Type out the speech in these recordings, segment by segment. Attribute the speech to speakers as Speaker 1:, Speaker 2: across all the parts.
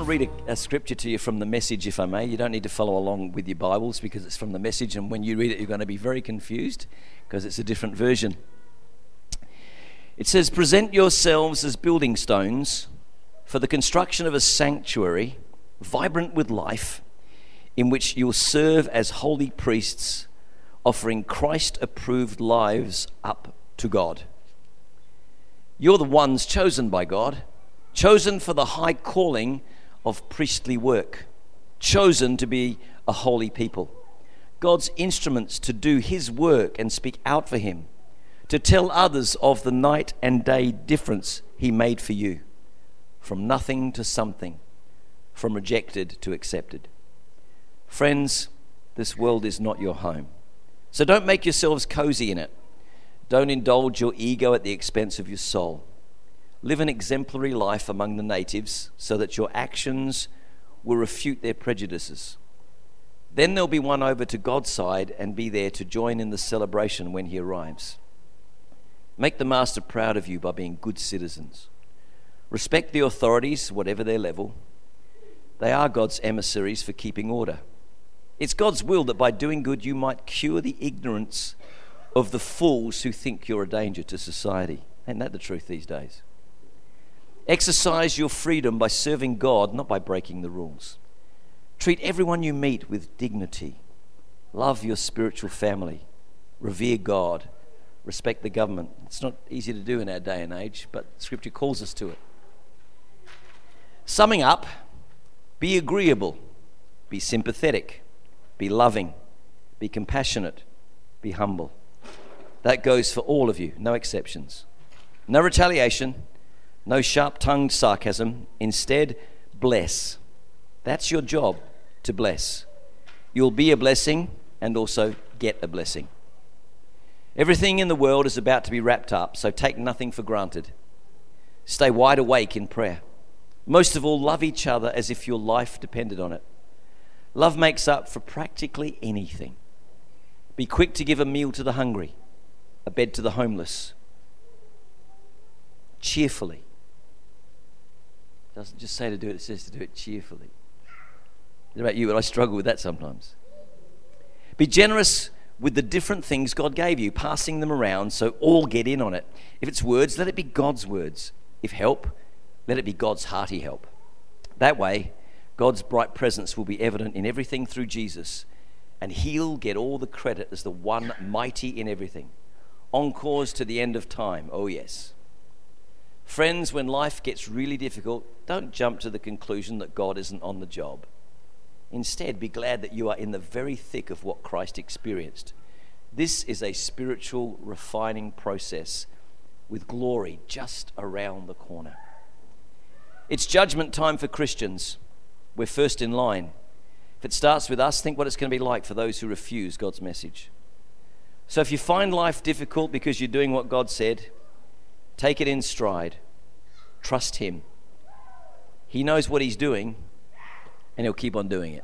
Speaker 1: to read a scripture to you from the Message, if I may. You don't need to follow along with your Bibles because it's from the Message, and when you read it, you're going to be very confused because it's a different version. It says, "Present yourselves as building stones for the construction of a sanctuary, vibrant with life, in which you'll serve as holy priests, offering Christ-approved lives up to God. You're the ones chosen by God, chosen for the high calling of priestly work, chosen to be a holy people, God's instruments to do his work and speak out for him, to tell others of the night and day difference he made for you, from nothing to something, from rejected to accepted." Friends, this world is not your home, so don't make yourselves cozy in it. Don't indulge your ego at the expense of your soul. Live an exemplary life among the natives so that your actions will refute their prejudices. Then they'll be won over to God's side and be there to join in the celebration when he arrives. Make the master proud of you by being good citizens. Respect the authorities, whatever their level. They are God's emissaries for keeping order. It's God's will that by doing good you might cure the ignorance of the fools who think you're a danger to society. Ain't that the truth these days? Exercise your freedom by serving God, not by breaking the rules. Treat everyone you meet with dignity. Love your spiritual family. Revere God. Respect the government. It's not easy to do in our day and age, but Scripture calls us to it. Summing up, be agreeable, be sympathetic, be loving, be compassionate, be humble. That goes for all of you, no exceptions. No retaliation, no sharp-tongued sarcasm. Instead, bless. That's your job, to bless. You'll be a blessing and also get a blessing. Everything in the world is about to be wrapped up, so take nothing for granted. Stay wide awake in prayer. Most of all, love each other as if your life depended on it. Love makes up for practically anything. Be quick to give a meal to the hungry, a bed to the homeless, cheerfully. It doesn't just say to do it, it says to do it cheerfully. I don't know about you, but I struggle with that sometimes. Be generous with the different things God gave you, passing them around so all get in on it. If it's words, let it be God's words. If help, let it be God's hearty help. That way, God's bright presence will be evident in everything through Jesus, and he'll get all the credit as the one mighty in everything. Encores to the end of time, oh yes. Friends, when life gets really difficult, don't jump to the conclusion that God isn't on the job. Instead, be glad that you are in the very thick of what Christ experienced. This is a spiritual refining process with glory just around the corner. It's judgment time for Christians. We're first in line. If it starts with us, think what it's going to be like for those who refuse God's message. So if you find life difficult because you're doing what God said, take it in stride. Trust him. He knows what he's doing, and he'll keep on doing it.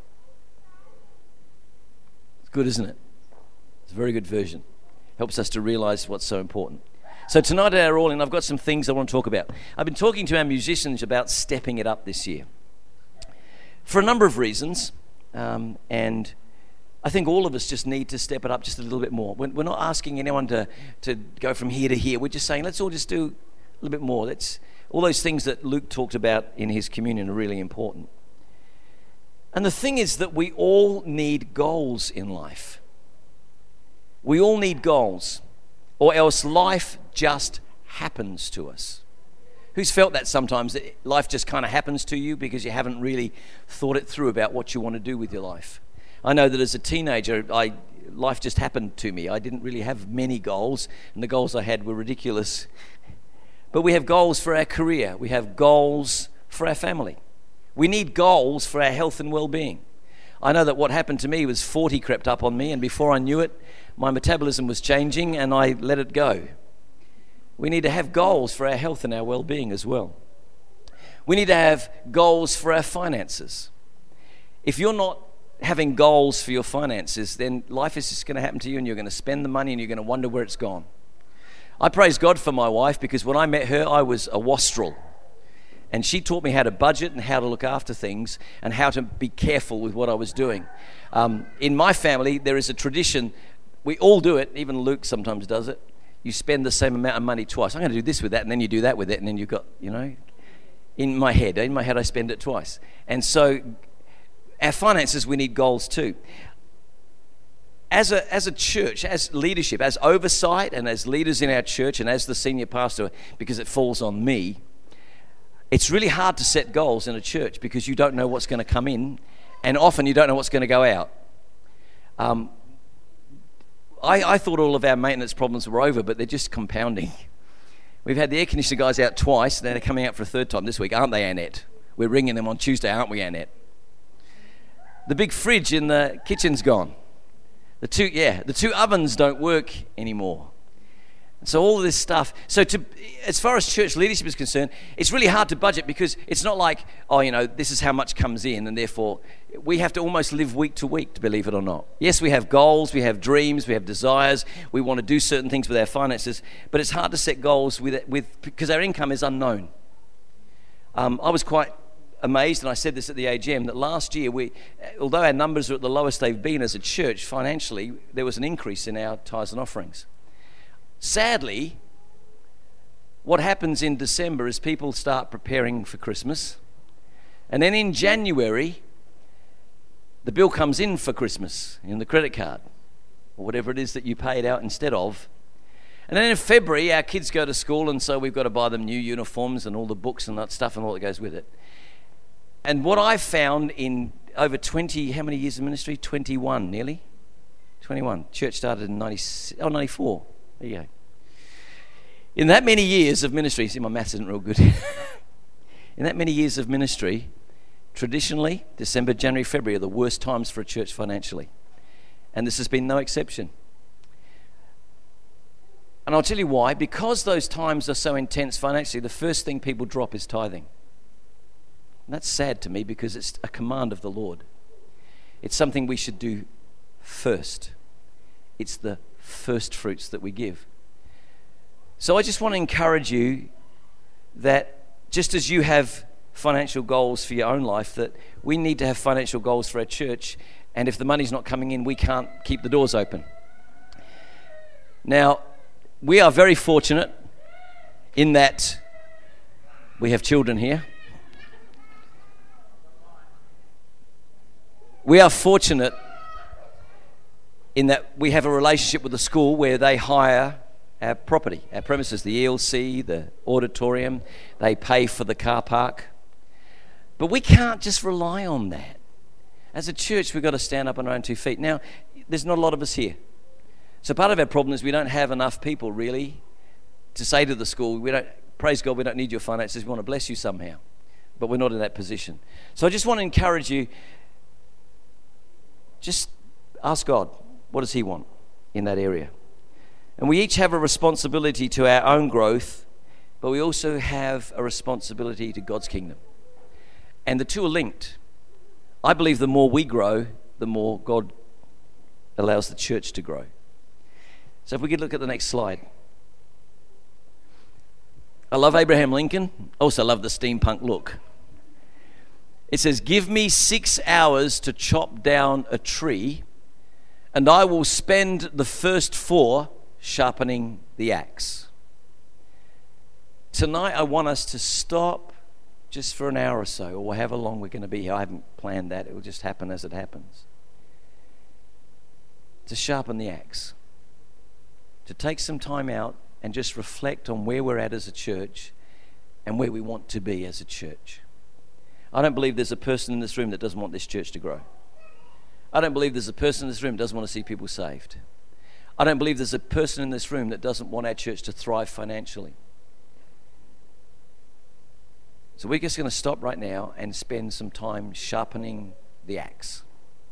Speaker 1: It's good, isn't it? It's a very good version. Helps us to realize what's so important. So tonight at our All In, I've got some things I want to talk about. I've been talking to our musicians about stepping it up this year for a number of reasons, and I think all of us just need to step it up just a little bit more. We're not asking anyone to go from here to here. We're just saying, let's all just do a little bit more. All those things that Luke talked about in his communion are really important. And the thing is that we all need goals in life. We all need goals, or else life just happens to us. Who's felt that sometimes, that life just kind of happens to you because you haven't really thought it through about what you want to do with your life? I know that as a teenager, life just happened to me. I didn't really have many goals, and the goals I had were ridiculous. But we have goals for our career. We have goals for our family. We need goals for our health and well-being. I know that what happened to me was 40 crept up on me, and before I knew it, my metabolism was changing, and I let it go. We need to have goals for our health and our well-being as well. We need to have goals for our finances. If you're not having goals for your finances, then life is just going to happen to you, and you're going to spend the money and you're going to wonder where it's gone. I praise God for my wife, because when I met her, I was a wastrel. And she taught me how to budget and how to look after things and how to be careful with what I was doing. In my family, there is a tradition. We all do it. Even Luke sometimes does it. You spend the same amount of money twice. I'm going to do this with that, and then you do that with it, and then you've got, in my head I spend it twice. And so our finances, we need goals too. As a church, as leadership, as oversight, and as leaders in our church, and as the senior pastor, because it falls on me, it's really hard to set goals in a church because you don't know what's going to come in, and often you don't know what's going to go out. I thought all of our maintenance problems were over, but they're just compounding. We've had the air conditioner guys out twice, and they're coming out for a third time this week, aren't they, Annette? We're ringing them on Tuesday, aren't we, Annette? The big fridge in the kitchen's gone. The two ovens don't work anymore. So all of this stuff. So as far as church leadership is concerned, it's really hard to budget because it's not like, this is how much comes in, and therefore we have to almost live week to week, to believe it or not. Yes, we have goals, we have dreams, we have desires, we want to do certain things with our finances, but it's hard to set goals with because our income is unknown. I was quite amazed, and I said this at the AGM, that last year, although our numbers are at the lowest they've been as a church financially, there was an increase in our tithes and offerings. Sadly, what happens in December is people start preparing for Christmas, and then in January, the bill comes in for Christmas in the credit card, or whatever it is that you paid out instead of. And then in February, our kids go to school, and so we've got to buy them new uniforms and all the books and that stuff and all that goes with it. And what I've found in over 20, how many years of ministry? 21, nearly. 21. Church started in 94. There you go. In that many years of ministry, see, my maths isn't real good. In that many years of ministry, traditionally, December, January, February are the worst times for a church financially. And this has been no exception. And I'll tell you why. Because those times are so intense financially, the first thing people drop is tithing. And that's sad to me because it's a command of the Lord. It's something we should do first. It's the first fruits that we give. So I just want to encourage you that just as you have financial goals for your own life, that we need to have financial goals for our church, and if the money's not coming in, we can't keep the doors open. Now, we are very fortunate in that we have children here. We are fortunate in that we have a relationship with the school where they hire our property, our premises, the ELC, the auditorium. They pay for the car park. But we can't just rely on that. As a church, we've got to stand up on our own 2 feet. Now, there's not a lot of us here. So part of our problem is we don't have enough people, really, to say to the school, praise God, we don't need your finances, we want to bless you somehow. But we're not in that position. So I just want to encourage you, just ask God, what does He want in that area? And we each have a responsibility to our own growth, but we also have a responsibility to God's kingdom. And the two are linked. I believe the more we grow, the more God allows the church to grow. So if we could look at the next slide. I love Abraham Lincoln. Also love the steampunk look. It says, "Give me 6 hours to chop down a tree, and I will spend the first 4 sharpening the axe." Tonight I want us to stop just for an hour or so, or however long we're going to be here. I haven't planned that. It will just happen as it happens. To sharpen the axe. To take some time out and just reflect on where we're at as a church and where we want to be as a church. I don't believe there's a person in this room that doesn't want this church to grow. I don't believe there's a person in this room that doesn't want to see people saved. I don't believe there's a person in this room that doesn't want our church to thrive financially. So we're just going to stop right now and spend some time sharpening the axe.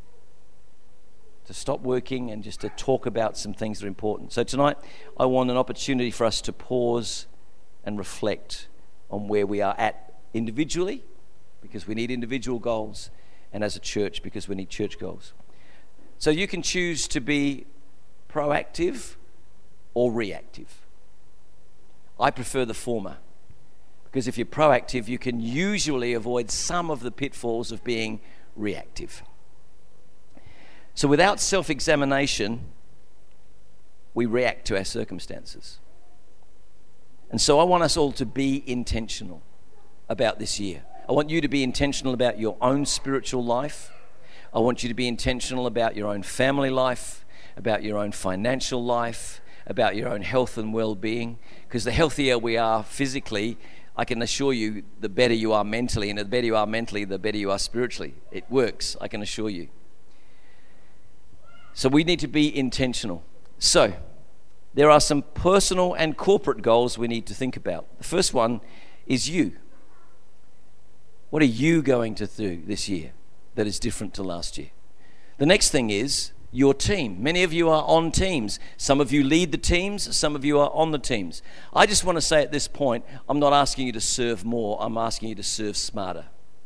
Speaker 1: To stop working and just to talk about some things that are important. So tonight, I want an opportunity for us to pause and reflect on where we are at individually, because we need individual goals, and as a church, because we need church goals. So you can choose to be proactive or reactive. I prefer the former. Because if you're proactive, you can usually avoid some of the pitfalls of being reactive. So without self-examination, we react to our circumstances. And so I want us all to be intentional about this year. I want you to be intentional about your own spiritual life. I want you to be intentional about your own family life, about your own financial life, about your own health and well-being. Because the healthier we are physically, I can assure you, the better you are mentally. And the better you are mentally, the better you are spiritually. It works, I can assure you. So we need to be intentional. So there are some personal and corporate goals we need to think about. The first one is you. What are you going to do this year that is different to last year? The next thing is your team. Many of you are on teams. Some of you lead the teams. Some of you are on the teams. I just want to say at this point, I'm not asking you to serve more. I'm asking you to serve smarter.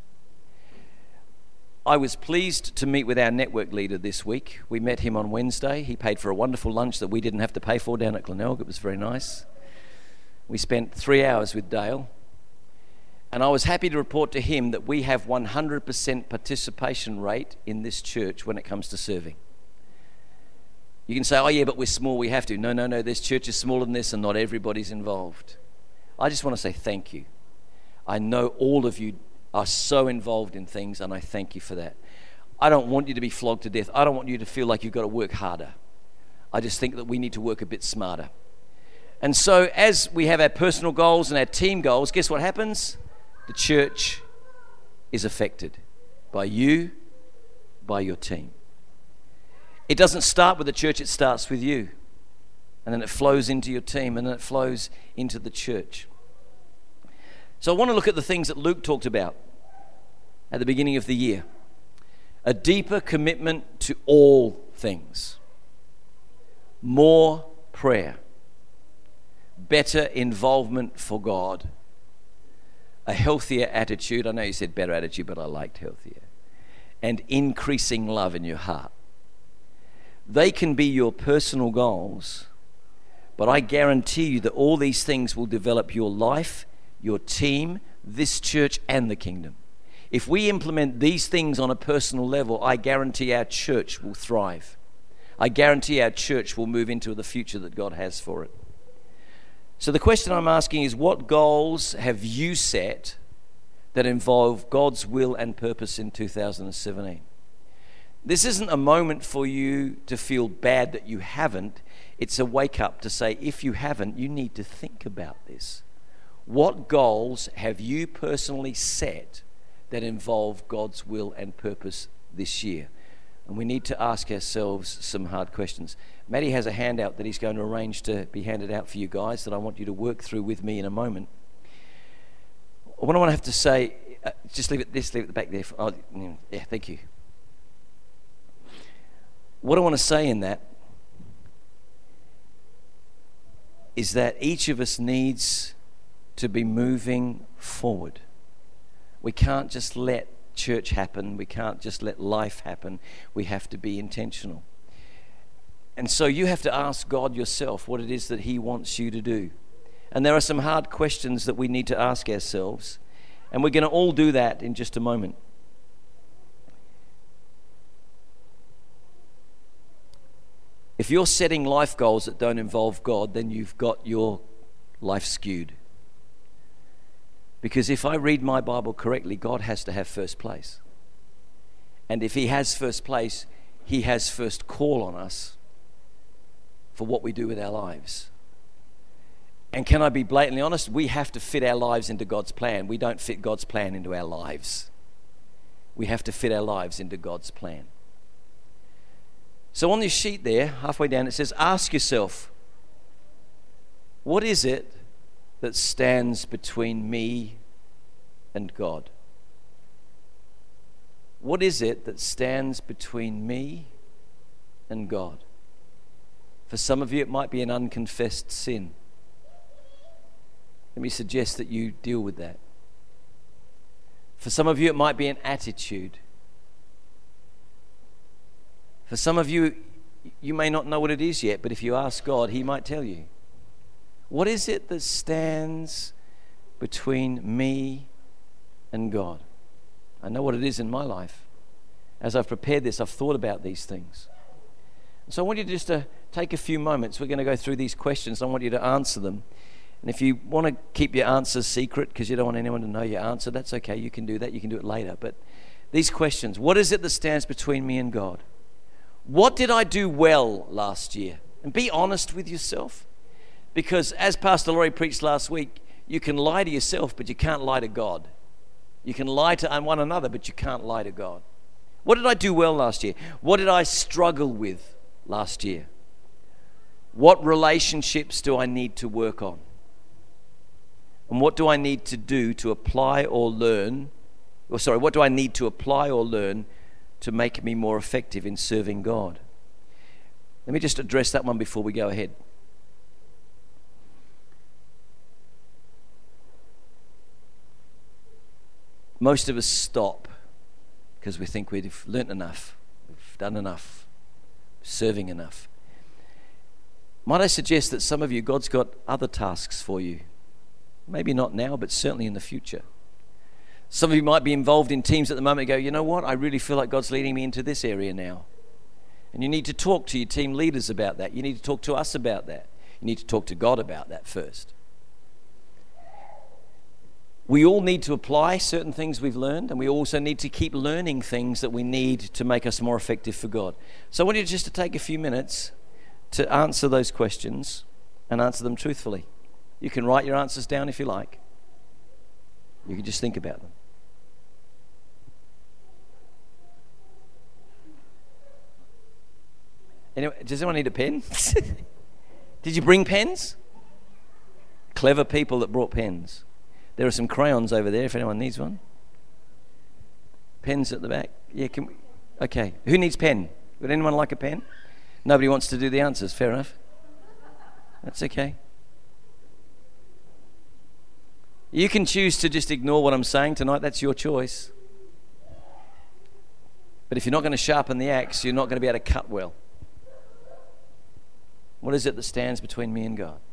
Speaker 1: I was pleased to meet with our network leader this week. We met him on Wednesday. He paid for a wonderful lunch that we didn't have to pay for down at Glenelg. It was very nice. We spent 3 hours with Dale. And I was happy to report to him that we have 100% participation rate in this church when it comes to serving. You can say, oh yeah, but we're small, we have to. No, this church is smaller than this and not everybody's involved. I just want to say thank you. I know all of you are so involved in things, and I thank you for that. I don't want you to be flogged to death. I don't want you to feel like you've got to work harder. I just think that we need to work a bit smarter. And so as we have our personal goals and our team goals, guess what happens? The church is affected by you, by your team. It doesn't start with the church, it starts with you. And then it flows into your team, and then it flows into the church. So I want to look at the things that Luke talked about at the beginning of the year. A deeper commitment to all things. More prayer. Better involvement for God. A healthier attitude. I know you said better attitude, but I liked healthier. And increasing love in your heart. They can be your personal goals, but I guarantee you that all these things will develop your life, your team, this church, and the kingdom. If we implement these things on a personal level, I guarantee our church will thrive. I guarantee our church will move into the future that God has for it. So the question I'm asking is, what goals have you set that involve God's will and purpose in 2017? This isn't a moment for you to feel bad that you haven't. It's a wake up to say, if you haven't, you need to think about this. What goals have you personally set that involve God's will and purpose this year? And we need to ask ourselves some hard questions. Matty has a handout that he's going to arrange to be handed out for you guys that I want you to work through with me in a moment. What I want to have to say, just leave it at the back there. Yeah, thank you. What I want to say in that is that each of us needs to be moving forward. We can't just let church happen. We can't just let life happen. We have to be intentional. And so you have to ask God yourself what it is that He wants you to do. And there are some hard questions that we need to ask ourselves. And we're going to all do that in just a moment. If you're setting life goals that don't involve God, then you've got your life skewed. Because if I read my Bible correctly, God has to have first place. And if He has first place, He has first call on us for what we do with our lives. And can I be blatantly honest? We have to fit our lives into God's plan. We don't fit God's plan into our lives. We have to fit our lives into God's plan. So on this sheet there, halfway down, it says, ask yourself, what is it that stands between me and God? What is it that stands between me and God? For some of you, it might be an unconfessed sin. Let me suggest that you deal with that. For some of you, it might be an attitude. For some of you, you may not know what it is yet, but if you ask God, He might tell you. What is it that stands between me and God. I know what it is in my life. As I've prepared this, I've thought about these things. So I want you just to take a few moments. We're going to go through these questions. I want you to answer them. And if you want to keep your answers secret because you don't want anyone to know your answer, that's okay. You can do that. You can do it later. But these questions, what is it that stands between me and God? What did I do well last year? And be honest with yourself. Because as Pastor Laurie preached last week, you can lie to yourself, but you can't lie to God. You can lie to one another, but you can't lie to God. What did I do well last year? What did I struggle with last year? What relationships do I need to work on? And what do I need to do to apply or learn? What do I need to apply or learn to make me more effective in serving God? Let me just address that one before we go ahead. Most of us stop because we think we've learnt enough, we've done enough, serving enough. Might I suggest that some of you, God's got other tasks for you. Maybe not now, but certainly in the future. Some of you might be involved in teams at the moment and go, you know what, I really feel like God's leading me into this area now. And you need to talk to your team leaders about that. You need to talk to us about that. You need to talk to God about that first. We all need to apply certain things we've learned, and we also need to keep learning things that we need to make us more effective for God. So I want you just to take a few minutes to answer those questions and answer them truthfully. You can write your answers down if you like. You can just think about them. Anyway, does anyone need a pen? Did you bring pens? Clever people that brought pens. There are some crayons over there if anyone needs one. Pens at the back. Yeah, can we? Okay. Who needs pen? Would anyone like a pen? Nobody wants to do the answers. Fair enough. That's okay. You can choose to just ignore what I'm saying tonight. That's your choice. But if you're not going to sharpen the axe, you're not going to be able to cut well. What is it that stands between me and God?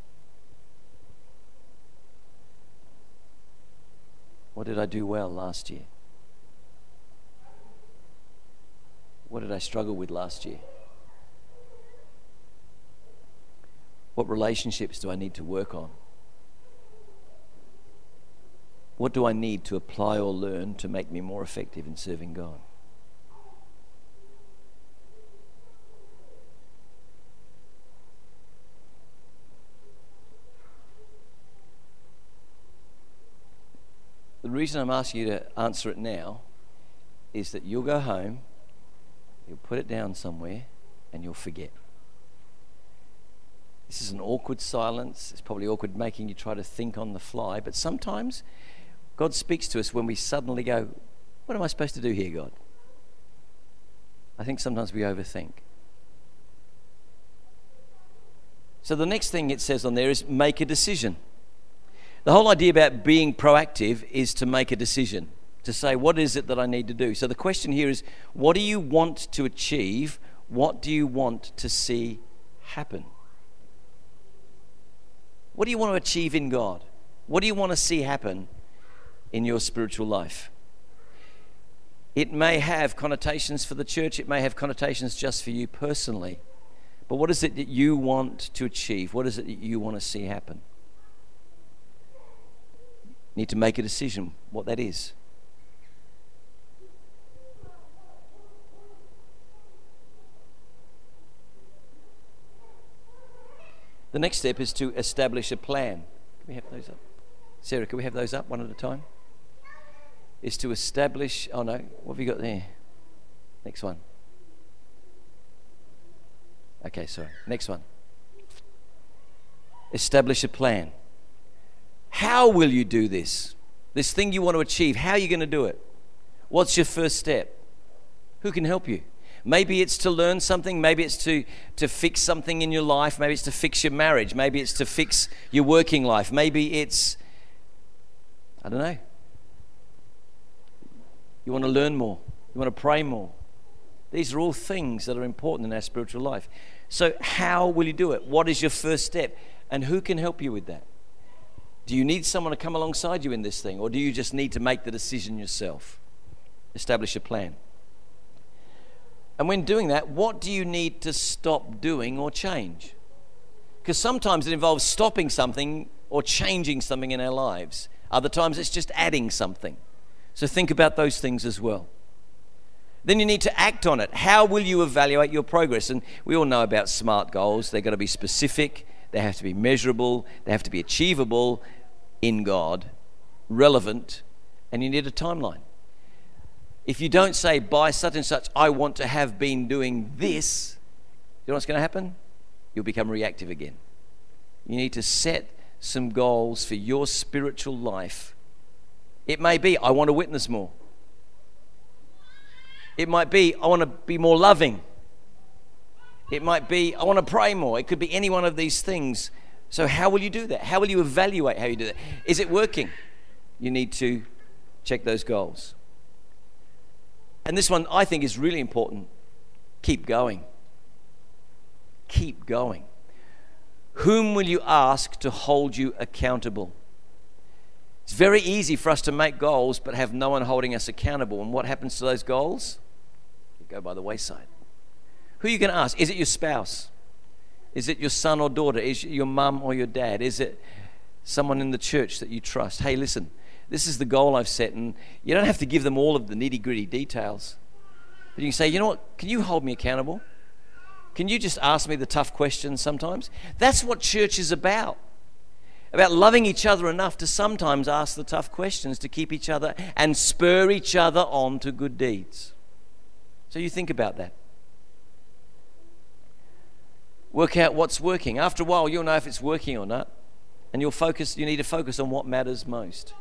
Speaker 1: What did I do well last year? What did I struggle with last year? What relationships do I need to work on? What do I need to apply or learn to make me more effective in serving God? The reason I'm asking you to answer it now is that you'll go home, you'll put it down somewhere, and you'll forget. This is an awkward silence. It's probably awkward making you try to think on the fly, but sometimes God speaks to us when we suddenly go, what am I supposed to do here, God? I think sometimes we overthink. So the next thing it says on there is make a decision. The whole idea about being proactive is to make a decision, to say, what is it that I need to do? So the question here is, what do you want to achieve? What do you want to see happen? What do you want to achieve in God? What do you want to see happen in your spiritual life? It may have connotations for the church. It may have connotations just for you personally. But what is it that you want to achieve? What is it that you want to see happen? You need to make a decision what that is. The next step is to establish a plan. Can we have those up? Sarah, can we have those up one at a time? Is to establish, oh no, what have you got there? Next one. Okay, sorry. Next one. Establish a plan. How will you do this? This thing you want to achieve, how are you going to do it? What's your first step? Who can help you? Maybe it's to learn something. Maybe it's to fix something in your life. Maybe it's to fix your marriage. Maybe it's to fix your working life. Maybe it's, I don't know. You want to learn more. You want to pray more. These are all things that are important in our spiritual life. So how will you do it? What is your first step? And who can help you with that? Do you need someone to come alongside you in this thing, or do you just need to make the decision yourself? Establish a plan. And when doing that, what do you need to stop doing or change? Because sometimes it involves stopping something or changing something in our lives. Other times it's just adding something. So think about those things as well. Then you need to act on it. How will you evaluate your progress? And we all know about SMART goals. They've got to be specific. They have to be measurable. They have to be achievable in God, relevant, and you need a timeline. If you don't say, by such and such, I want to have been doing this, you know what's going to happen? You'll become reactive again. You need to set some goals for your spiritual life. It may be, I want to witness more. It might be, I want to be more loving. It might be, I want to pray more. It could be any one of these things. So how will you do that? How will you evaluate how you do that? Is it working? You need to check those goals. And this one I think is really important. Keep going. Keep going. Whom will you ask to hold you accountable? It's very easy for us to make goals but have no one holding us accountable. And what happens to those goals? They go by the wayside. Who are you going to ask? Is it your spouse? Is it your son or daughter? Is it your mum or your dad? Is it someone in the church that you trust? Hey, listen, this is the goal I've set, and you don't have to give them all of the nitty-gritty details. But you can say, you know what, can you hold me accountable? Can you just ask me the tough questions sometimes? That's what church is about loving each other enough to sometimes ask the tough questions to keep each other and spur each other on to good deeds. So you think about that. Work out what's working. After a while, you'll know if it's working or not. And you need to focus on what matters most.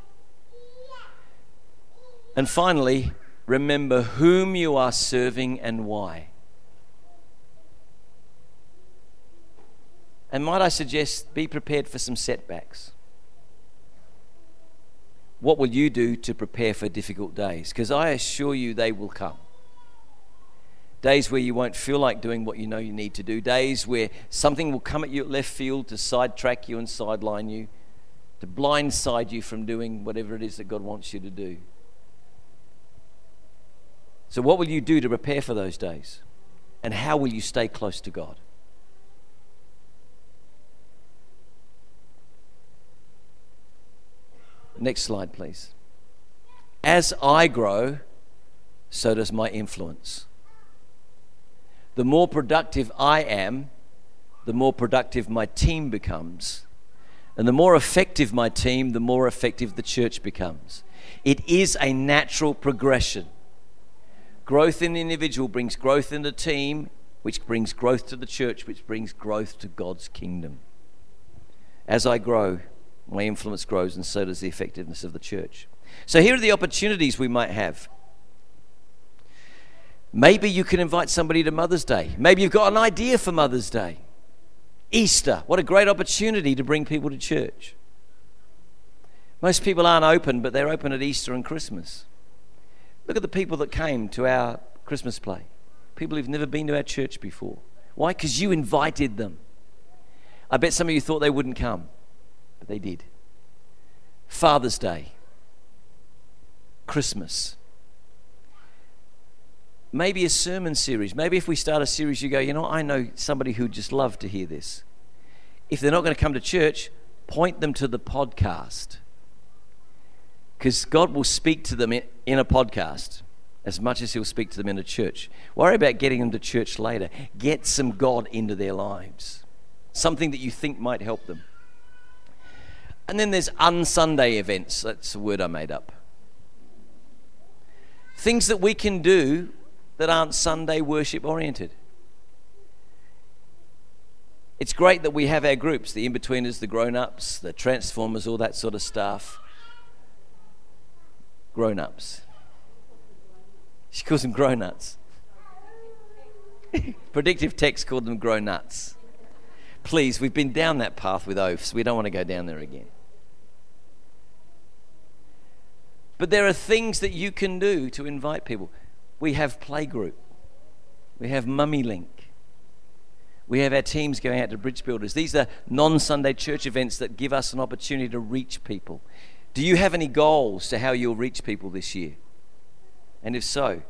Speaker 1: And finally, remember whom you are serving and why. And might I suggest, be prepared for some setbacks. What will you do to prepare for difficult days? Because I assure you they will come. Days where you won't feel like doing what you know you need to do. Days where something will come at you at left field to sidetrack you and sideline you, to blindside you from doing whatever it is that God wants you to do. So what will you do to prepare for those days? And how will you stay close to God? Next slide, please. As I grow, so does my influence. The more productive I am, the more productive my team becomes. And the more effective my team, the more effective the church becomes. It is a natural progression. Growth in the individual brings growth in the team, which brings growth to the church, which brings growth to God's kingdom. As I grow, my influence grows, and so does the effectiveness of the church. So here are the opportunities we might have. Maybe you can invite somebody to Mother's Day. Maybe you've got an idea for Mother's Day. Easter, what a great opportunity to bring people to church. Most people aren't open, but they're open at Easter and Christmas. Look at the people that came to our Christmas play. People who've never been to our church before. Why? Because you invited them. I bet some of you thought they wouldn't come, but they did. Father's Day. Christmas. Maybe a sermon series. Maybe if we start a series, you go, you know, I know somebody who'd just love to hear this. If they're not going to come to church, point them to the podcast. Because God will speak to them in a podcast as much as he'll speak to them in a church. Worry about getting them to church later. Get some God into their lives. Something that you think might help them. And then there's un-Sunday events. That's a word I made up. Things that we can do that aren't Sunday worship oriented. It's great that we have our groups, the in-betweeners, the grown-ups, the transformers, all that sort of stuff. Grown-ups. She calls them grown-nuts. Predictive text called them grown-nuts. Please, we've been down that path with oaths. We don't want to go down there again. But there are things that you can do to invite people. We have Playgroup. We have Mummy Link. We have our teams going out to bridge builders. These are non-Sunday church events that give us an opportunity to reach people. Do you have any goals to how you'll reach people this year? And if so,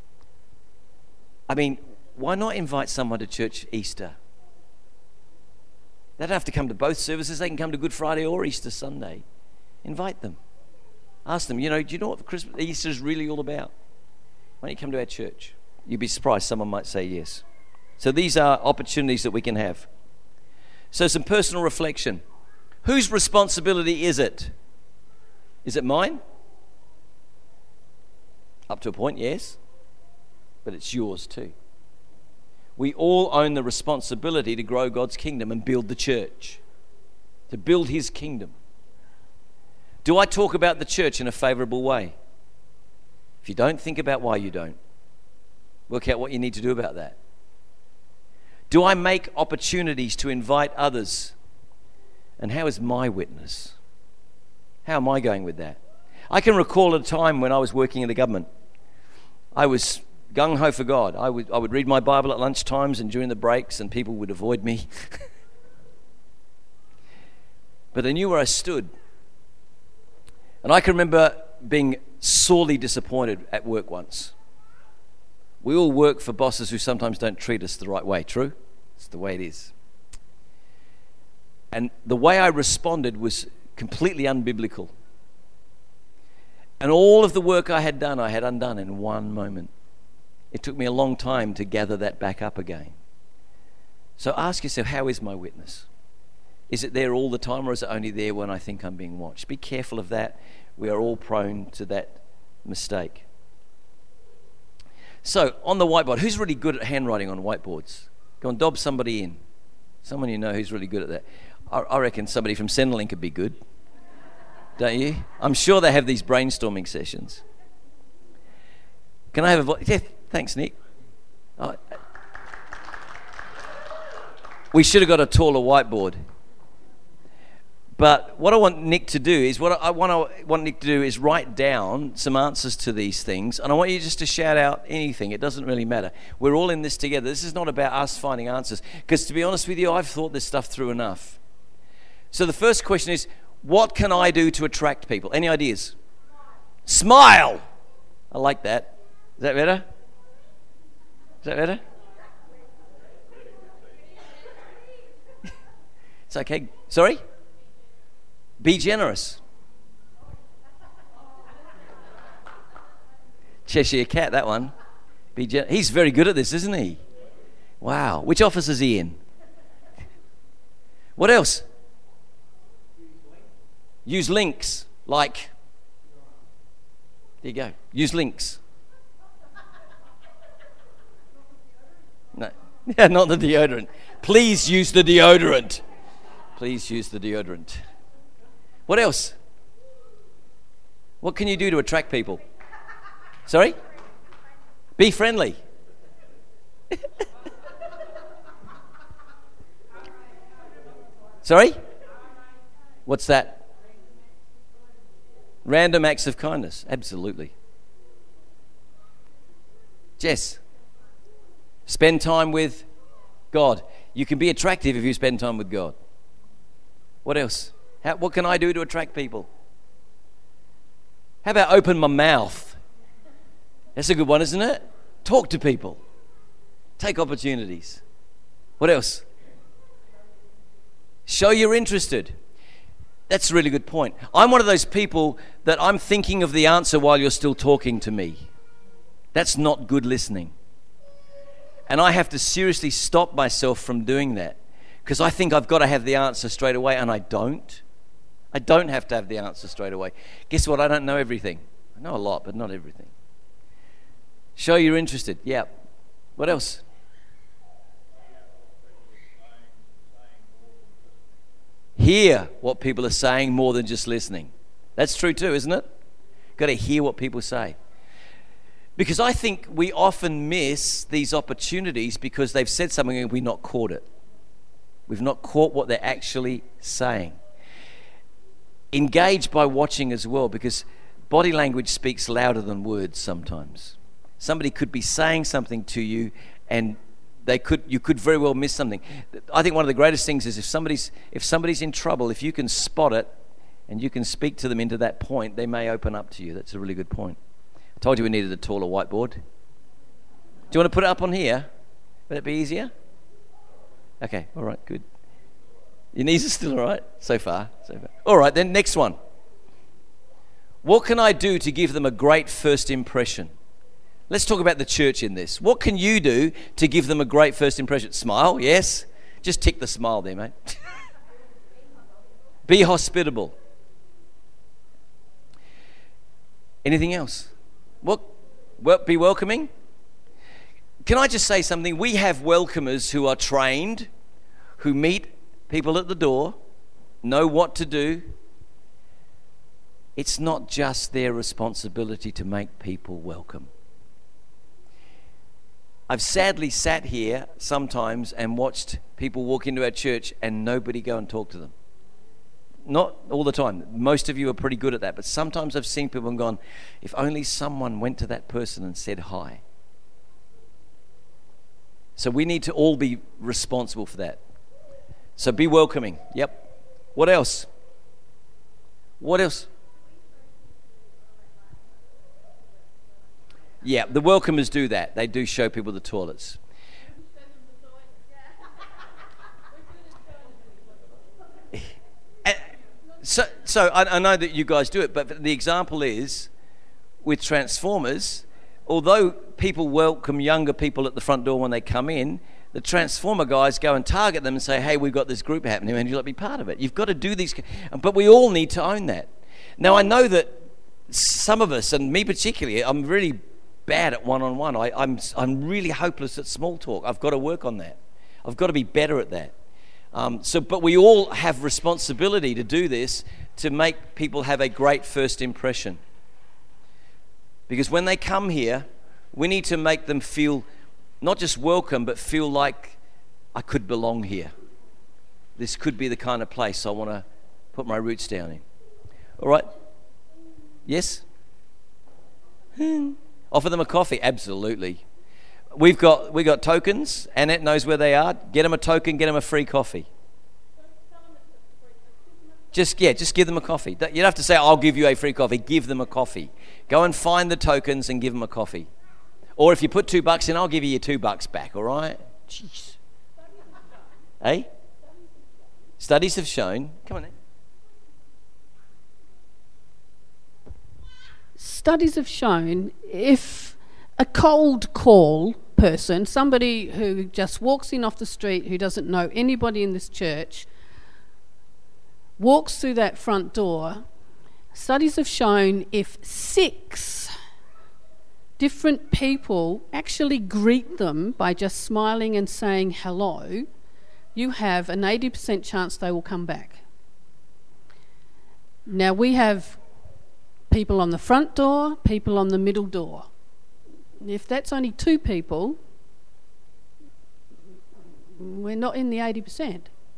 Speaker 1: I mean, why not invite someone to church Easter? They don't have to come to both services. They can come to Good Friday or Easter Sunday. Invite them. Ask them, do you know what Easter is really all about? Why don't you come to our church? You'd be surprised. Someone might say yes. So these are opportunities that we can have. So some personal reflection. Whose responsibility is it? Is it mine? Up to a point, yes. But it's yours too. We all own the responsibility to grow God's kingdom and build the church. To build his kingdom. Do I talk about the church in a favourable way? If you don't, think about why you don't. Work out what you need to do about that. Do I make opportunities to invite others? And how is my witness? How am I going with that? I can recall a time when I was working in the government. I was gung-ho for God. I would read my Bible at lunch times and during the breaks, and people would avoid me. But they knew where I stood. And I can remember being sorely disappointed at work once. We all work for bosses who sometimes don't treat us the right way, true? It's the way it is. And the way I responded was completely unbiblical. And all of the work I had done, I had undone in one moment. It took me a long time to gather that back up again. So ask yourself, how is my witness? Is it there all the time, or is it only there when I think I'm being watched? Be careful of that. We are all prone to that mistake. So, on the whiteboard, who's really good at handwriting on whiteboards? Go and dob somebody in. Someone you know who's really good at that. I reckon somebody from Centrelink could be good. Don't you? I'm sure they have these brainstorming sessions. Can I have a voice? Yeah, thanks, Nick. We should have got a taller whiteboard. But what I want Nick to do is write down some answers to these things, and I want you just to shout out anything. It doesn't really matter. We're all in this together. This is not about us finding answers, because to be honest with you, I've thought this stuff through enough. So the first question is, what can I do to attract people? Any ideas? Smile! I like that. Is that better? Is that better? It's okay. Sorry? Be generous. Cheshire Cat, that one. He's very good at this, isn't he? Wow. Which office is he in? What else? Use links. Like. There you go. Use links. No. Yeah, not the deodorant. Please use the deodorant. Please use the deodorant. What else? What can you do to attract people? Sorry? Be friendly. Sorry? What's that? Random acts of kindness. Absolutely. Jess, spend time with God. You can be attractive if you spend time with God. What else? What can I do to attract people? How about open my mouth? That's a good one, isn't it? Talk to people. Take opportunities. What else? Show you're interested. That's a really good point. I'm one of those people that I'm thinking of the answer while you're still talking to me. That's not good listening. And I have to seriously stop myself from doing that, because I think I've got to have the answer straight away, and I don't. I don't have to have the answer straight away. Guess what? I don't know everything. I know a lot, but not everything. Show you're interested. Yeah. What else? Hear what people are saying more than just listening. That's true too, isn't it? Got to hear what people say. Because I think we often miss these opportunities because they've said something and we've not caught it. We've not caught what they're actually saying. Engage by watching as well, because body language speaks louder than words sometimes. Somebody could be saying something to you and you could very well miss something. I think one of the greatest things is if somebody's in trouble, if you can spot it and you can speak to them into that point, they may open up to you. That's a really good point. I told you we needed a taller whiteboard. Do you want to put it up on here? Would it be easier? Okay, all right, good. Your knees are still all right so far. All right, then next one. What can I do to give them a great first impression? Let's talk about the church in this. What can you do to give them a great first impression? Smile, yes. Just tick the smile there, mate. Be hospitable. Anything else? Be welcoming. Can I just say something? We have welcomers who are trained, who meet people at the door, know what to do. It's not just their responsibility to make people welcome. I've sadly sat here sometimes and watched people walk into our church and nobody go and talk to them. Not all the time. Most of you are pretty good at that. But sometimes I've seen people and gone, if only someone went to that person and said hi. So we need to all be responsible for that. So be welcoming. Yep. What else? What else? Yeah, the welcomers do that. They do show people the toilets. So I know that you guys do it, but the example is with Transformers, although people welcome younger people at the front door when they come in, the Transformer guys go and target them and say, hey, we've got this group happening and you'll like be part of it. You've got to do these, but we all need to own that. Now, I know that some of us, and me particularly, I'm really bad at one-on-one. I'm really hopeless at small talk. I've got to work on that. I've got to be better at that. But we all have responsibility to do this, to make people have a great first impression. Because when they come here, we need to make them feel not just welcome, but feel like I could belong here. This could be the kind of place I want to put my roots down in. All right? Yes? Offer them a coffee? Absolutely. We got tokens. Annette knows where they are. Get them a token, get them a free coffee. Just give them a coffee. You don't have to say, I'll give you a free coffee. Give them a coffee. Go and find the tokens and give them a coffee. Or if you put $2 in, I'll give you your $2 back, all right? Jeez. Eh? Studies have shown. Come on, Nick.
Speaker 2: Studies have shown if a cold call person, somebody who just walks in off the street, who doesn't know anybody in this church, walks through that front door, studies have shown if 6 different people actually greet them by just smiling and saying hello, you have an 80% chance they will come back. Now we have people on the front door, people on the middle door. If that's only 2 people, we're not in the 80%.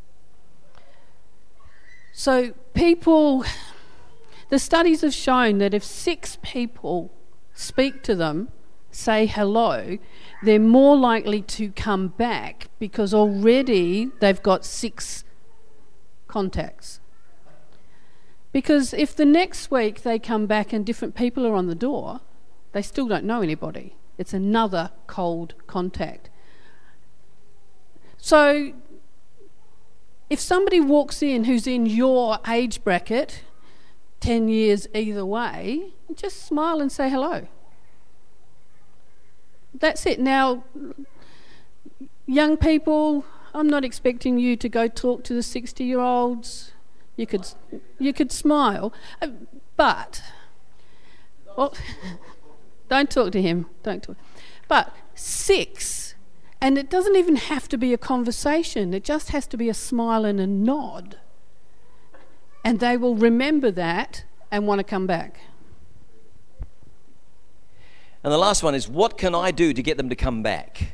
Speaker 2: So the studies have shown that if 6 people speak to them, say hello, they're more likely to come back because already they've got 6 contacts. Because if the next week they come back and different people are on the door, they still don't know anybody. It's another cold contact. So if somebody walks in who's in your age bracket, 10 years either way, just smile and say hello. That's it. Now, young people, I'm not expecting you to go talk to the 60-year-olds. You could smile, but don't talk to him. Don't talk. But 6, and it doesn't even have to be a conversation. It just has to be a smile and a nod, and they will remember that and want to come back.
Speaker 1: And the last one is, what can I do to get them to come back?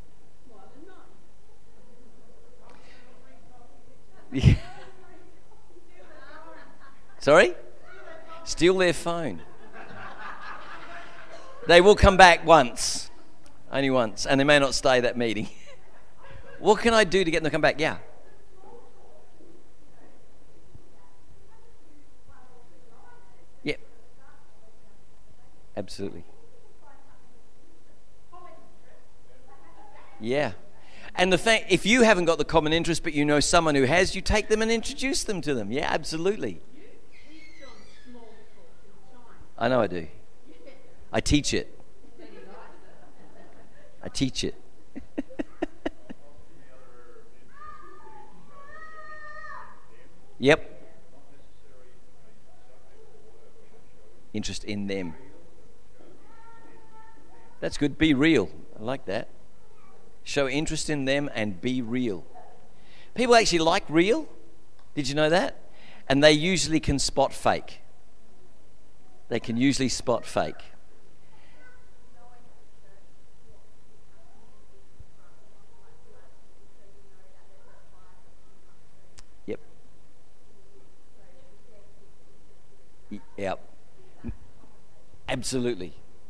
Speaker 1: Sorry? Steal their phone. They will come back once. Only once. And they may not stay that meeting. What can I do to get them to come back? Yeah. Yep. Absolutely. Yeah. And the fact, if you haven't got the common interest, but you know someone who has, you take them and introduce them to them. Yeah, absolutely. I know I do. I teach it. I teach it. Yep. Interest in them. That's good. Be real. I like that. Show interest in them and be real. People actually like real. Did you know that? And they usually can spot fake. They can usually spot fake. Yep. Yep. Absolutely.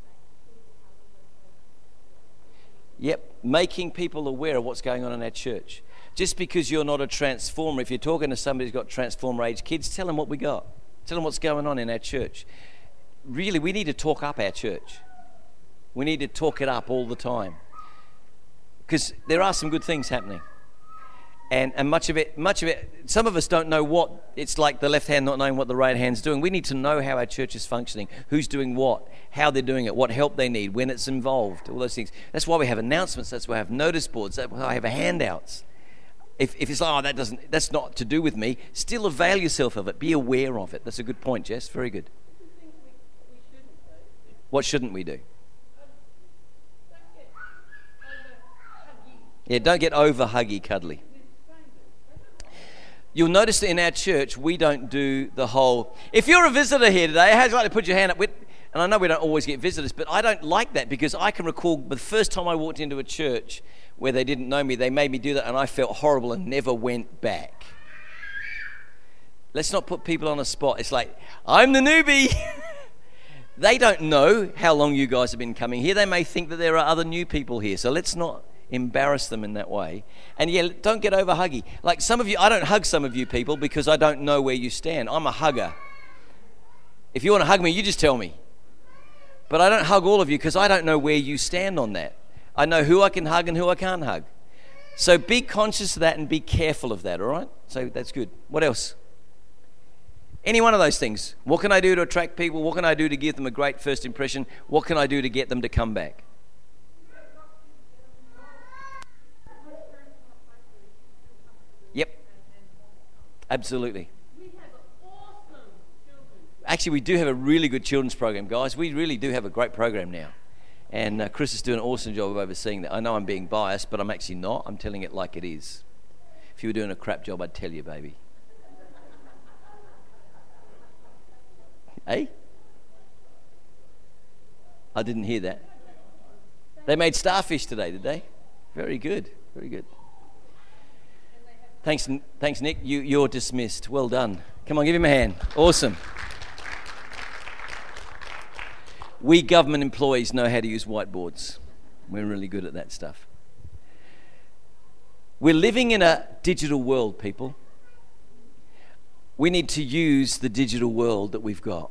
Speaker 1: Yep, making people aware of what's going on in our church. Just because you're not a transformer, if you're talking to somebody who's got transformer age kids, tell them what we got. Tell them what's going on in our church. Really, we need to talk up our church. We need to talk it up all the time. Because there are some good things happening. And much of it, some of us don't know what, it's like the left hand not knowing what the right hand's doing. We need to know how our church is functioning, who's doing what, how they're doing it, what help they need, when it's involved, all those things. That's why we have announcements, that's why we have notice boards, that's why I have handouts. If it's like, that's not to do with me, still avail yourself of it, be aware of it. That's a good point, Jess, very good. What shouldn't we do? Yeah, don't get over huggy cuddly. You'll notice that in our church, we don't do the whole... If you're a visitor here today, how'd you like to put your hand up? And I know we don't always get visitors, but I don't like that because I can recall the first time I walked into a church where they didn't know me, they made me do that and I felt horrible and never went back. Let's not put people on a spot. It's like, I'm the newbie. They don't know how long you guys have been coming here. They may think that there are other new people here, so let's not embarrass them in that way. And yeah, don't get over huggy. Like some of you, I don't hug some of you people because I don't know where you stand. I'm a hugger. If you want to hug me, you just tell me. But I don't hug all of you because I don't know where you stand on that. I know who I can hug and who I can't hug. So be conscious of that and be careful of that, all right? So that's good. What else? Any one of those things. What can I do to attract people? What can I do to give them a great first impression? What can I do to get them to come back? Yep. Absolutely. Actually, we do have a really good children's program, guys. We really do have a great program now. And Chris is doing an awesome job of overseeing that. I know I'm being biased, but I'm actually not. I'm telling it like it is. If you were doing a crap job, I'd tell you, baby. Hey? I didn't hear that. They made starfish today, did they? Very good. Very good. Thanks, Nick. You're dismissed. Well done. Come on, give him a hand. Awesome. We government employees know how to use whiteboards. We're really good at that stuff. We're living in a digital world, people. We need to use the digital world that we've got.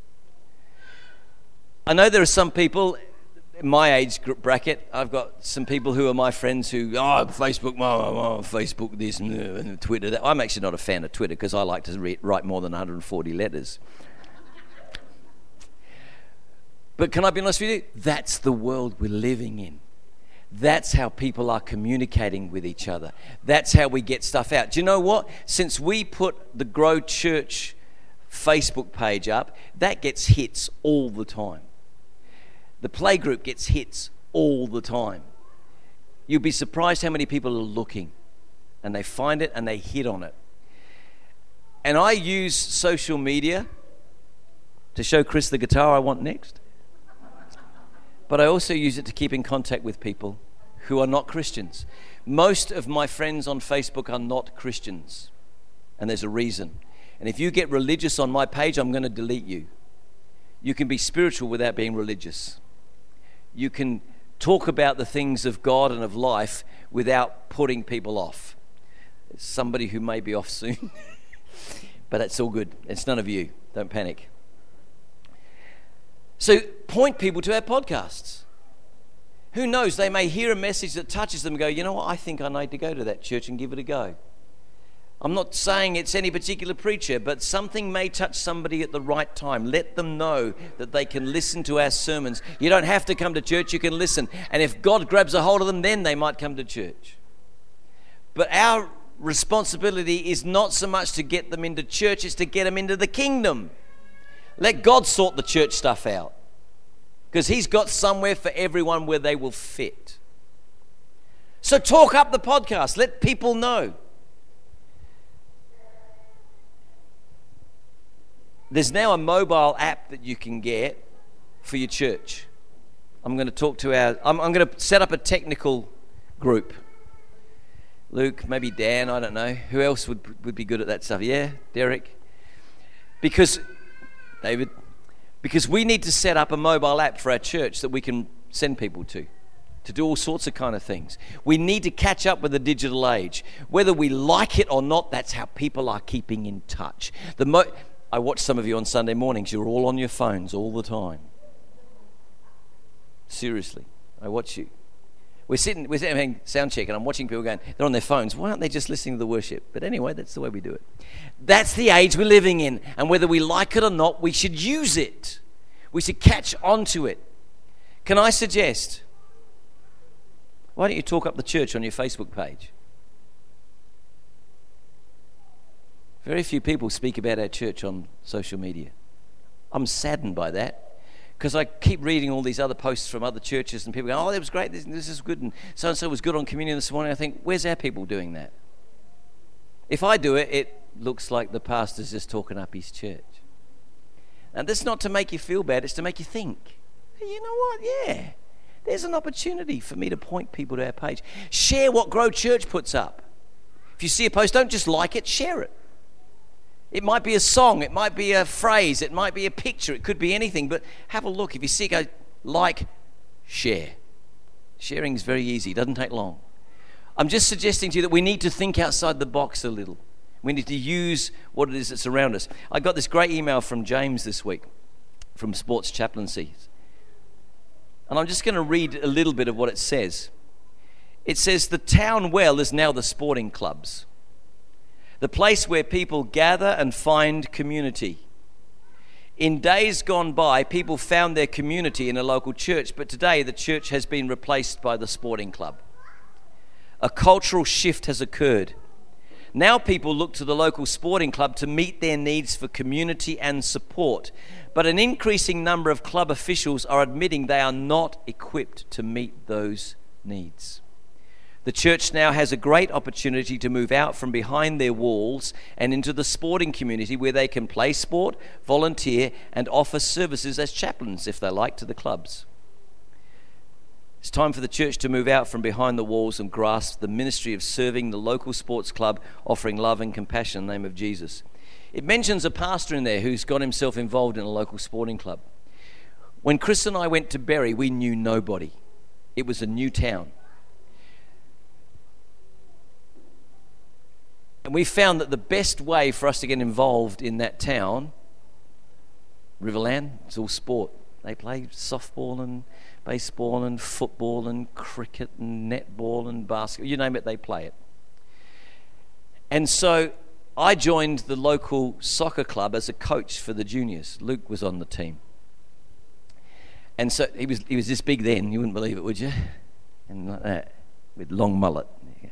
Speaker 1: I know there are some people in my age bracket. I've got some people who are my friends who, Facebook, Facebook this and Twitter that. I'm actually not a fan of Twitter because I like to write more than 140 letters. But can I be honest with you? That's the world we're living in. That's how people are communicating with each other. That's how we get stuff out. Do you know what? Since we put the Grow Church Facebook page up, that gets hits all the time. The playgroup gets hits all the time. You'll be surprised how many people are looking and they find it and they hit on it. And I use social media to show Chris the guitar I want next. But I also use it to keep in contact with people who are not Christians. Most of my friends on Facebook are not Christians, and there's a reason. And if you get religious on my page, I'm going to delete you. You can be spiritual without being religious. You can talk about the things of God and of life without putting people off. It's somebody who may be off soon, but it's all good. It's none of you. Don't panic. So point people to our podcasts. Who knows, they may hear a message that touches them and go, you know what, I think I need to go to that church and give it a go. I'm not saying it's any particular preacher, but something may touch somebody at the right time. Let them know that they can listen to our sermons. You don't have to come to church, you can listen. And if God grabs a hold of them, then they might come to church. But our responsibility is not so much to get them into church, it's to get them into the kingdom. Let God sort the church stuff out, because He's got somewhere for everyone where they will fit. So talk up the podcast. Let people know. There's now a mobile app that you can get for your church. I'm going to talk to I'm going to set up a technical group. Luke, maybe Dan, I don't know. Who else would be good at that stuff? Yeah, Derek? David? Because we need to set up a mobile app for our church that we can send people to do all sorts of kind of things. We need to catch up with the digital age. Whether we like it or not, that's how people are keeping in touch. I watch some of you on Sunday mornings. You're all on your phones all the time. Seriously, I watch you. We're sitting having sound check, and I'm watching people going, they're on their phones. Why aren't they just listening to the worship? But anyway, that's the way we do it. That's the age we're living in, and whether we like it or not, we should use it. We should catch on to it. Can I suggest, why don't you talk up the church on your Facebook page? Very few people speak about our church on social media. I'm saddened by that, because I keep reading all these other posts from other churches, and people go, oh, that was great, this is good, and so-and-so was good on communion this morning. I think, where's our people doing that? If I do it, it looks like the pastor's just talking up his church. And that's not to make you feel bad, it's to make you think. You know what? Yeah, there's an opportunity for me to point people to our page. Share what Grow Church puts up. If you see a post, don't just like it, share it. It might be a song, it might be a phrase, it might be a picture, it could be anything, but have a look. If you see, go like, share. Sharing is very easy, it doesn't take long. I'm just suggesting to you that we need to think outside the box a little. We need to use what it is that's around us. I got this great email from James this week from Sports Chaplaincy. And I'm just going to read a little bit of what it says. It says, the town well is now the sporting clubs. The place where people gather and find community. In days gone by, people found their community in a local church, but today the church has been replaced by the sporting club. A cultural shift has occurred. Now people look to the local sporting club to meet their needs for community and support, but an increasing number of club officials are admitting they are not equipped to meet those needs. The church now has a great opportunity to move out from behind their walls and into the sporting community, where they can play sport, volunteer, and offer services as chaplains, if they like, to the clubs. It's time for the church to move out from behind the walls and grasp the ministry of serving the local sports club, offering love and compassion in the name of Jesus. It mentions a pastor in there who's got himself involved in a local sporting club. When Chris and I went to Bury, we knew nobody. It was a new town. And we found that the best way for us to get involved in that town, Riverland, it's all sport. They play softball and baseball and football and cricket and netball and basketball. You name it, they play it. And so I joined the local soccer club as a coach for the juniors. Luke was on the team. And so he was this big then, you wouldn't believe it, would you? And like that, with long mullet.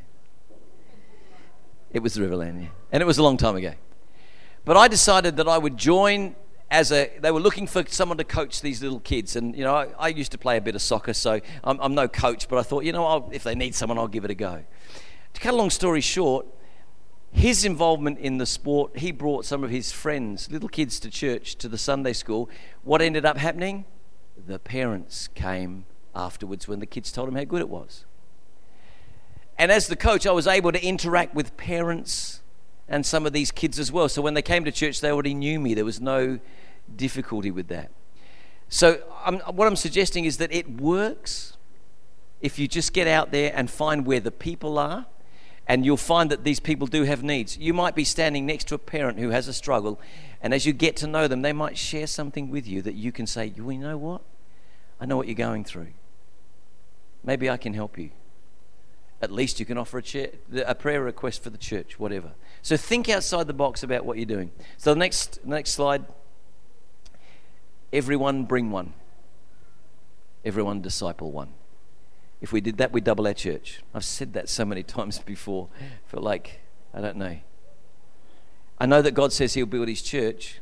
Speaker 1: It was the Riverland, yeah. And it was a long time ago. But I decided that I would join they were looking for someone to coach these little kids. And, you know, I used to play a bit of soccer, so I'm no coach, but I thought, you know, if they need someone, I'll give it a go. To cut a long story short, his involvement in the sport, he brought some of his friends, little kids, to church, to the Sunday school. What ended up happening? The parents came afterwards when the kids told him how good it was. And as the coach, I was able to interact with parents and some of these kids as well. So when they came to church, they already knew me. There was no difficulty with that. So what I'm suggesting is that it works. if you just get out there and find where the people are, and you'll find that these people do have needs. You might be standing next to a parent who has a struggle, and as you get to know them, they might share something with you that you can say, well, you know what? I know what you're going through. Maybe I can help you. At least you can offer a prayer request for the church, whatever. So think outside the box about what you're doing. So the next slide. Everyone bring one. Everyone disciple one. If we did that, we'd double our church. I've said that so many times before. I feel like, I don't know. I know that God says he'll build his church,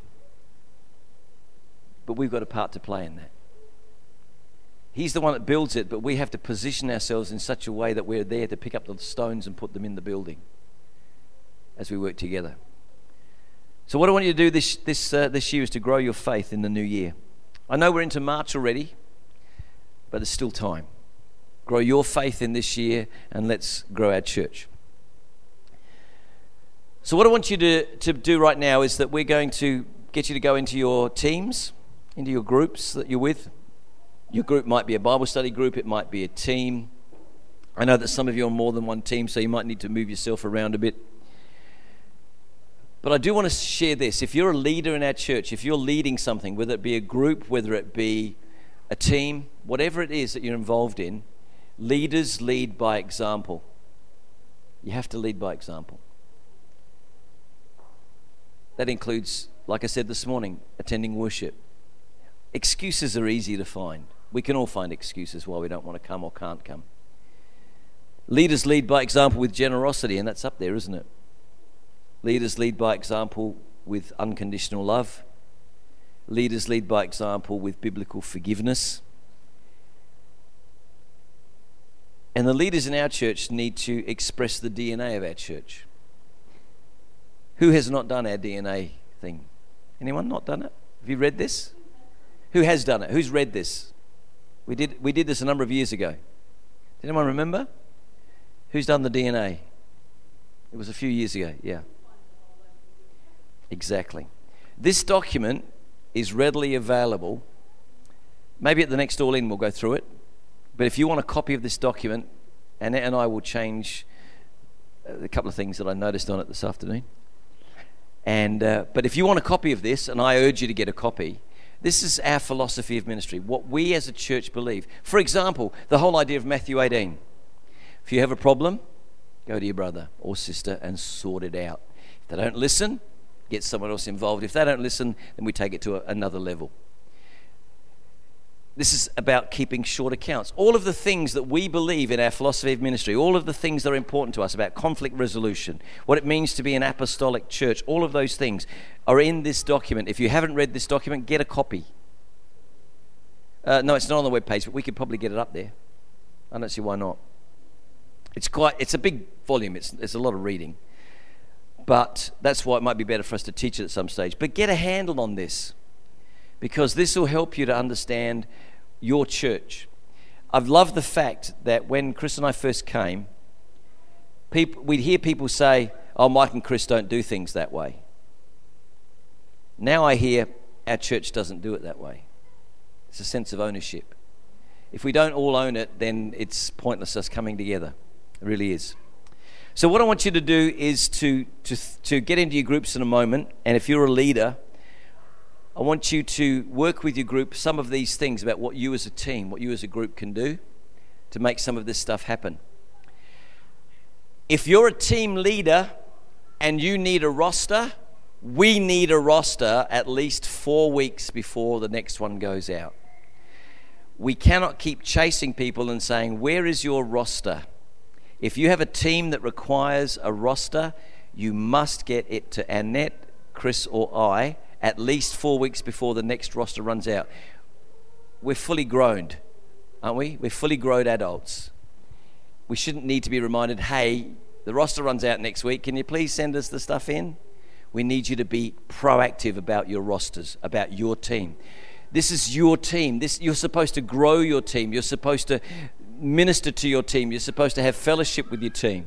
Speaker 1: but we've got a part to play in that. He's the one that builds it, but we have to position ourselves in such a way that we're there to pick up the stones and put them in the building as we work together. So what I want you to do this year is to grow your faith in the new year. I know we're into March already, but there's still time. Grow your faith in this year, and let's grow our church. So what I want you to do right now is that we're going to get you to go into your teams, into your groups that you're with. Your group might be a Bible study group, it might be a team. I know that some of you are on more than one team, so you might need to move yourself around a bit. But I do want to share this. If you're a leader in our church, if you're leading something, whether it be a group, whether it be a team, whatever it is that you're involved in, leaders lead by example. You have to lead by example. That includes, like I said this morning, attending worship. Excuses are easy to find. We can all find excuses why we don't want to come or can't come. Leaders lead by example with generosity, and that's up there, isn't it? Leaders lead by example with unconditional love. Leaders lead by example with biblical forgiveness. And the leaders in our church need to express the DNA of our church. Who has not done our DNA thing? Anyone not done it? Have you read this? Who has done it? Who's read this? We did this a number of years ago. Does anyone remember? Who's done the DNA? It was a few years ago, yeah. Exactly. This document is readily available. Maybe at the next All In we'll go through it. But if you want a copy of this document, Annette and I will change a couple of things that I noticed on it this afternoon. But if you want a copy of this, and I urge you to get a copy, this is our philosophy of ministry, what we as a church believe. For example, the whole idea of Matthew 18. If you have a problem, go to your brother or sister and sort it out. If they don't listen, get someone else involved. If they don't listen, then we take it to another level. This is about keeping short accounts. All of the things that we believe in our philosophy of ministry, all of the things that are important to us about conflict resolution, what it means to be an apostolic church, all of those things are in this document. If you haven't read this document, get a copy. No, it's not on the webpage, but we could probably get it up there. I don't see why not. It's a big volume. It's a lot of reading. But that's why it might be better for us to teach it at some stage. But get a handle on this, because this will help you to understand your church. I've loved the fact that when Chris and I first came, we'd hear people say, oh, Mike and Chris don't do things that way. Now I hear our church doesn't do it that way. It's a sense of ownership. If we don't all own it, then it's pointless us coming together. It really is. So what I want you to do is to get into your groups in a moment, and if you're a leader, I want you to work with your group some of these things about what you as a team, what you as a group can do to make some of this stuff happen. If you're a team leader and you need a roster, we need a roster at least 4 weeks before the next one goes out. We cannot keep chasing people and saying, where is your roster? If you have a team that requires a roster, you must get it to Annette, Chris, or I at least 4 weeks before the next roster runs out. We're fully grown, aren't we? We're fully grown adults. We shouldn't need to be reminded, hey, the roster runs out next week. Can you please send us the stuff in? We need you to be proactive about your rosters, about your team. This is your team. You're supposed to grow your team. You're supposed to minister to your team. You're supposed to have fellowship with your team.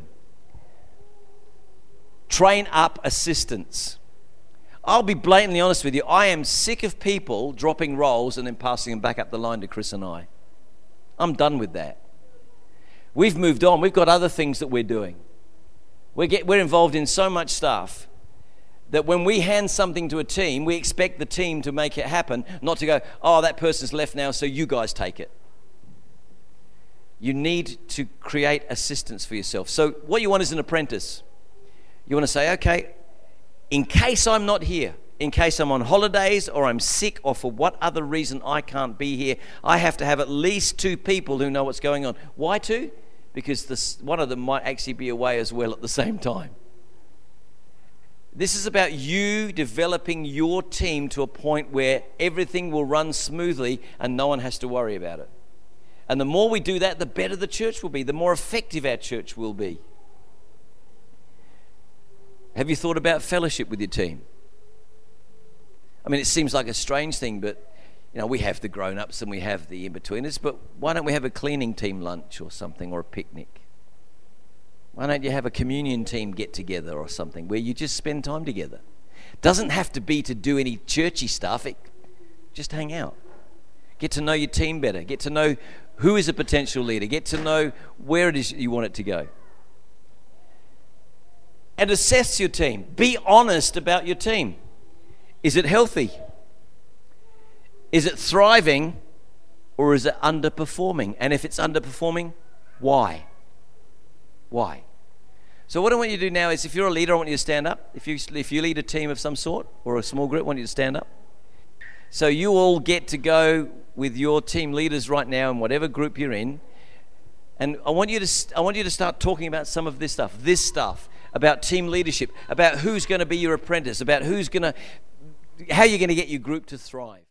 Speaker 1: Train up assistants. I'll be blatantly honest with you. I am sick of people dropping roles and then passing them back up the line to Chris and I. I'm done with that. We've moved on. We've got other things that we're doing. We're involved in so much stuff that when we hand something to a team, we expect the team to make it happen, not to go, oh, that person's left now, so you guys take it. You need to create assistance for yourself. So what you want is an apprentice. You want to say, okay, in case I'm not here, in case I'm on holidays or I'm sick or for what other reason I can't be here, I have to have at least 2 people who know what's going on. Why 2? Because one of them might actually be away as well at the same time. This is about you developing your team to a point where everything will run smoothly and no one has to worry about it. And the more we do that, the better the church will be, the more effective our church will be. Have you thought about fellowship with your team? I mean, it seems like a strange thing, but we have the grown-ups and we have the in-betweeners, but why don't we have a cleaning team lunch or something, or a picnic? Why don't you have a communion team get-together or something where you just spend time together? Doesn't have to be to do any churchy stuff. Just hang out. Get to know your team better. Get to know who is a potential leader. Get to know where it is you want it to go. And assess your team. Be honest about your team. Is it healthy? Is it thriving? Or is it underperforming? And if it's underperforming, why? Why? So what I want you to do now is, if you're a leader, I want you to stand up. If you lead a team of some sort or a small group, I want you to stand up. So you all get to go with your team leaders right now in whatever group you're in, and I want you to start talking about some of this stuff about team leadership, about who's going to be your apprentice, about how you're going to get your group to thrive.